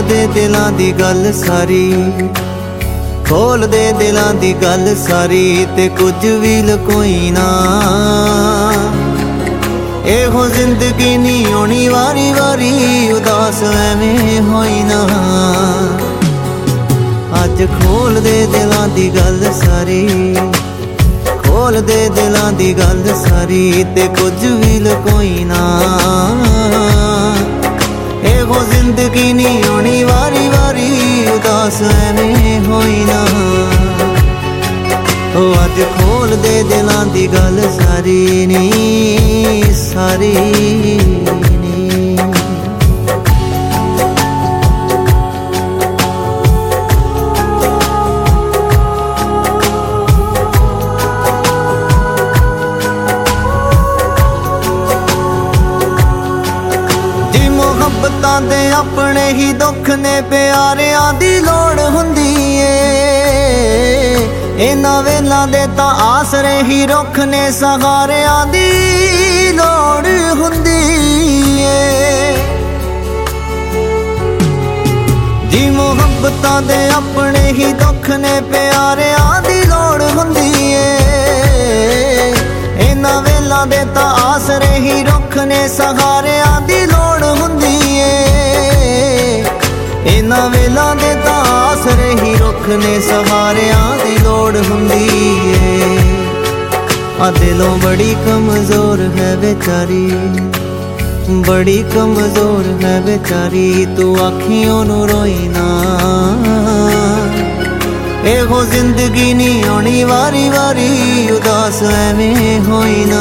दे दिलां दी गल सारी, खोल दे दिलां दी गल सारी, ते कुछ भी लकोई ना। एहो जिंदगी नी होनी वारी वारी, उदास एवें होई ना। अज खोल दे दिलां दी गल सारी, खोल दे दिलां दी गल सारी, ते कुछ भी लकोई ना। एहो जिंदगी नी होनी वारी वारी, उदास एवें होई ना। ओ अज खोल दे दिलां दी गल सारी नी, सारी नी। जी मुहब्बतां दे अपने ही दुख ने, प्यारियां दी लोड़ हुंदी ए। इन्हां वेलां दे तां आसरे ही रुख ने, सहारियां दी लोड़ हुंदी ए। जी मुहब्बतां दे अपने ही दुख ने, प्यारियां दी लोड़ हुंदी ए। इन्हां वेलां दे तां आसरे ही रुख ने, सहारियां दी लोड़ हुंदी ए। इन्हां वेलां दे तां आसरे ही रुख ने, सहारियां दी लोड़ हुंदी ए। आ दिलों बड़ी कमजोर है बेचारी, बड़ी कमजोर है बेचारी, तू अखियों नू रोई ना। एहो जिंदगी नी होनी वारी वारी, उदास एवें होई ना।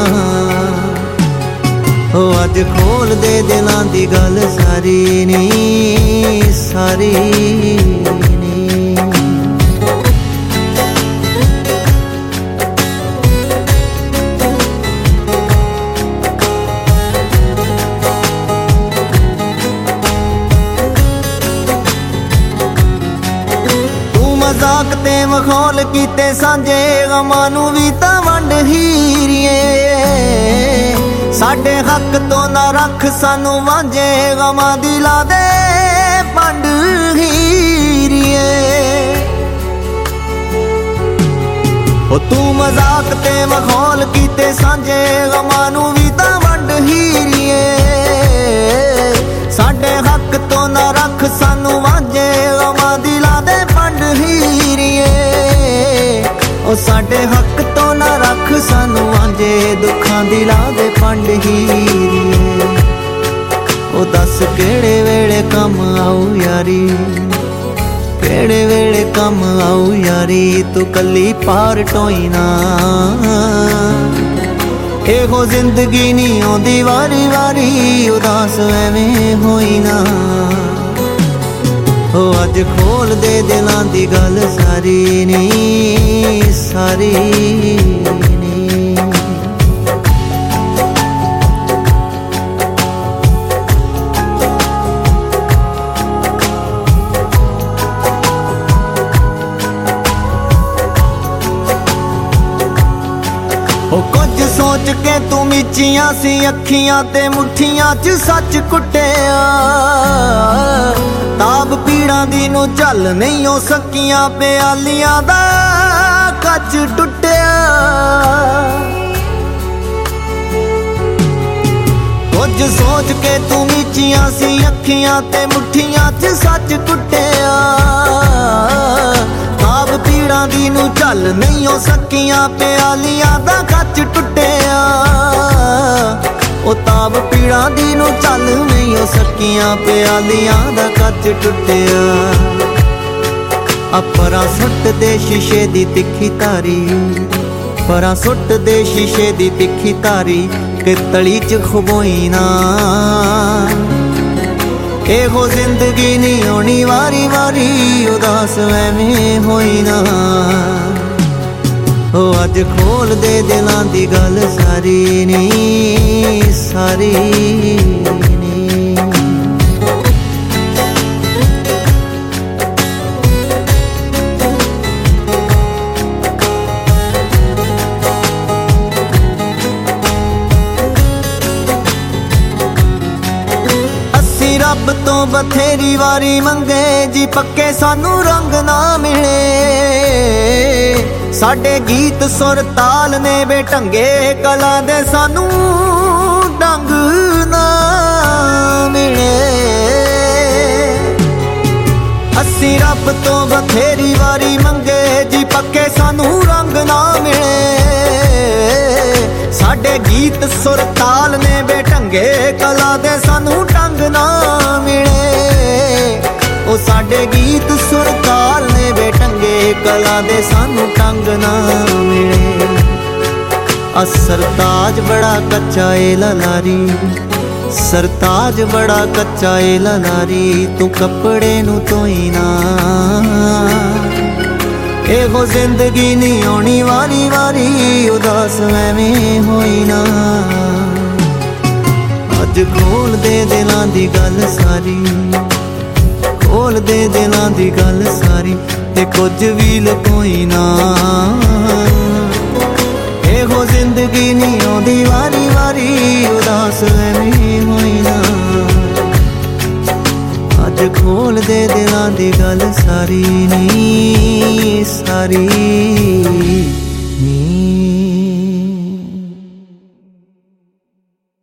ओ अज खोल दे दिलां दी गल सारी नी, सारी नी। मजाक ते मखौल कीते सांझे, गमां नू भी तां वंड हीरिए। साडे हक तो ना रख सानू वांझे, गमां दी ला दे पंड हीरिए। ओ तू मजाक ते मखौल कीते सांझे, गमां नू भी तां वंड हीरिए। साडे हक तो ना रख सानू वांझे, गमां दी ला दे पंड हीरिए। ओ साडे हक तो ना रख सानू वांझे, दुखां दी ला दे पंड हीरिए। ओ दस केड़े वेले कम आऊ यारी, केड़े वेले कम आऊ यारी, तू कली पार टोई ना। एहो जिंदगी नी आउंदी वारी वारी, उदास एवें होई ना। ओ अज खोल दे दिलां दी गल सारी नी, सारी नी। ओ कुछ सोच के तू मिचियां सी अखियां, ते मुठियां च सच कुटिया। ताब पीड़ां दी नू झल नहीं हो सकियां, प्यालियां दा कच टुटिया। कुछ सोच के तू मिचियां सी अखियां, ते मुठियां च सच कुटिया। ताब पीड़ां दी नू झल नहीं हो सकियां, प्यालियां दा कच टुटिया। ओ ताब पीड़ां दी नू झल नहीं हो सकियां, प्यालियां दा कच टुटिया। अपरा सुट दे शीशे दी तिखी तारी, परा सुट दे शीशे दी तिखी तारी, के तली च खबोई ना। एहो जिंदगी नी होनी वारी वारी, उदास एवें होई ना। ओ अज खोल दे दिलां दी गल सारी नी, सारी नी। रब तो ਬਥੇਰੀ ਵਾਰੀ ਮੰਗੇ ਜੀ ਪੱਕੇ ਸਾਨੂੰ ਰੰਗ ਨਾ ਮਿਲੇ। ਸਾਡੇ ਗੀਤ ਸੁਰ ਤਾਲ ਨੇ ਬੇਢੰਗੇ ਕਲਾ ਦੇ ਸਾਨੂੰ ਡੰਗ ਨਾ ਮਿਲੇ। ਅਸੀਂ ਰੱਬ ਤੋਂ ਬਥੇਰੀ ਵਾਰੀ ਮੰਗੇ ਜੀ ਪੱਕੇ ਸਾਨੂੰ ਰੰਗ ਨਾ ਮਿਲੇ। ਸਾਡੇ ਗੀਤ ਸੁਰ ਤਾਲ ਨੇ ਬੇਢੰਗੇ ਕਲਾ ਦੇ ਸਾਨੂੰ ਢੰਗ ਨਾ ਮਿਲੇ। ਉਹ ਸਾਡੇ ਗੀਤ ਸੁਰ ਤਾਲ ਨੇ ਬੇਢੰਗੇ ਕਲਾ ਦੇ ਸਾਨੂੰ ਢੰਗ ਨਾ ਮਿਲੇ। ਸਰਤਾਜ ਬੜਾ ਕੱਚਾ ਏ ਲਲਾਰੀ, ਸਰਤਾਜ ਬੜਾ ਕੱਚਾ ਏ ਲਲਾਰੀ, ਤੂੰ ਕੱਪੜੇ ਨੂੰ ਧੋਈ ਨਾ। ਇਹੋ ਜ਼ਿੰਦਗੀ ਨਹੀਂ ਆਉਣੀ ਵਾਰੀ ਵਾਰੀ, ਉਦਾਸ ਐਵੇਂ ਹੋਈ ਨਾ। ਅੱਜ ਖੋਲ ਦੇ ਦਿਲਾਂ ਦੀ ਗੱਲ ਸਾਰੀ, ਖੋਲ ਦੇ ਦਿਲਾਂ ਦੀ ਗੱਲ ਸਾਰੀ, ਤੇ ਕੁਝ ਵੀ ਲੁਕੋਈ ਨਾ। ਇਹੋ ਜ਼ਿੰਦਗੀ ਨਹੀਂ ਆਉਂਦੀ ਵਾਰੀ ਵਾਰੀ, ਉਦਾਸ ਐਵੇਂ ਹੋਈ ਨਾ। ਅੱਜ ਖੋਲ ਦੇ ਦਿਲਾਂ ਦੀ ਗੱਲ ਸਾਰੀ ਨੀ ਸਾਰੀ।